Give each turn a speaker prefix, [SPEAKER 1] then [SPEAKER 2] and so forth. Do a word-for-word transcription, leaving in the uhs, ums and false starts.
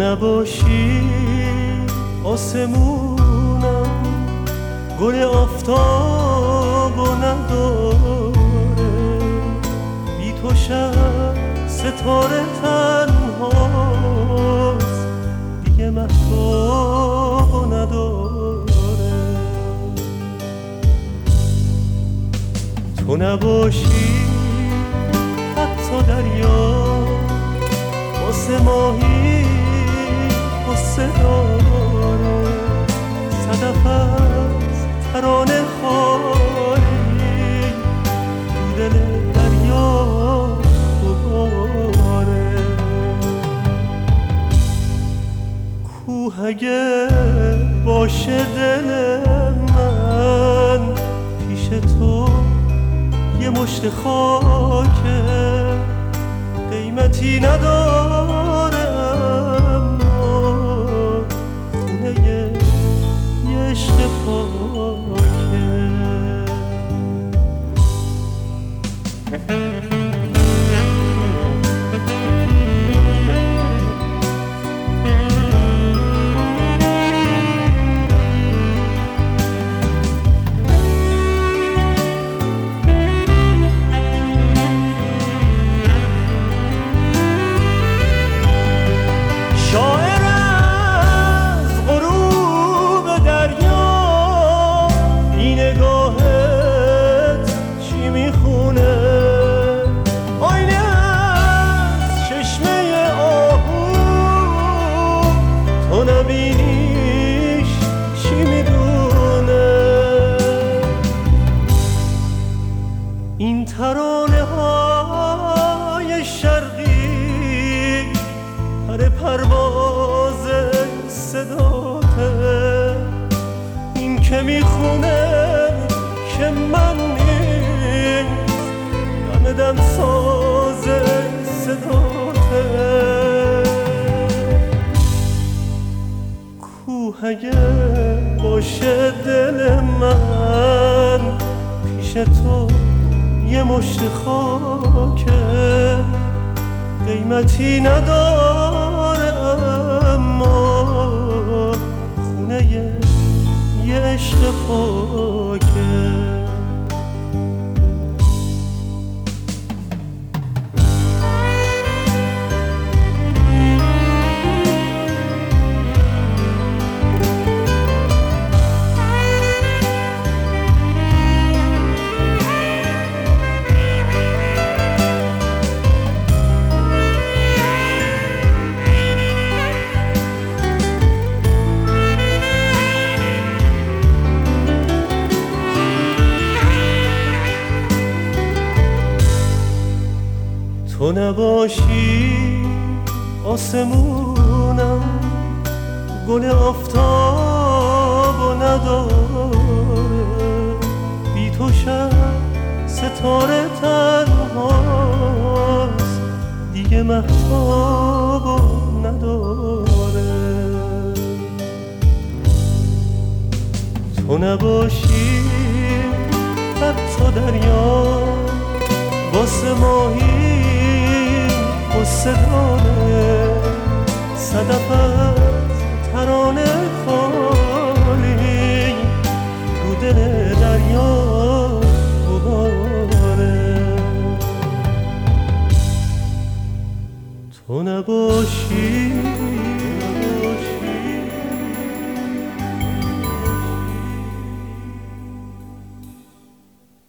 [SPEAKER 1] نباشی آسمونم گل آفتاب و نداره، بی تو شب ستاره تنهاست دیگه مهتاب و نداره. تو نباشی حتی دریا واسه ماهی قصه داره، صدف از ترانه خالی تو دل دریا بباره. کوه اگه باشه دل من پیش تو یه مشت خاکه، قیمتی نداره اما خونه یه عشق پاکه. این ترانه های شرقی پر پرواز صداته، این که میخونه که من نیست دم دم ساز صداته. کوه اگه باشه دل من پیش تو یه مشت خاکه، قیمتی نداره اما خونه یه عشق پاکه. تو نباشی آسمونم گل آفتاب و نداره، بی تو شب ستاره تنهاست دیگه مهتاب و نداره. تو نباشی حتی دریا واسه ماهی قصه داره، صدف